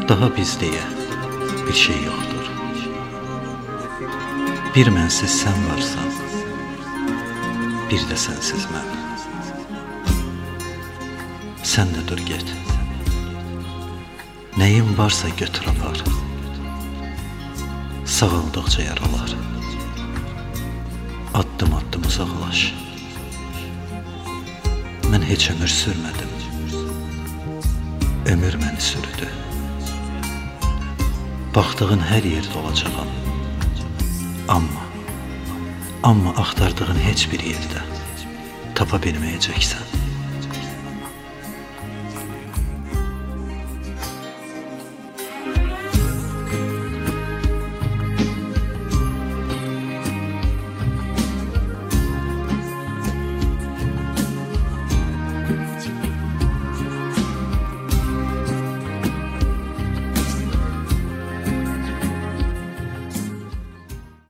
Daha biz deyə bir şey yoxdur. Bir mənsiz sən varsan, bir də sənsiz mən. Sən də dur get. Nəyin varsa götür apar. Sağaldıqca yaralar. Addım-addım uzaqlaş. Mən heç ömür sürmədim. Ömür məni sürüdü. Baxdığın hər yerdə olacağam. Amma axtardığın heç bir yerdə tapa bilməyəcəksən.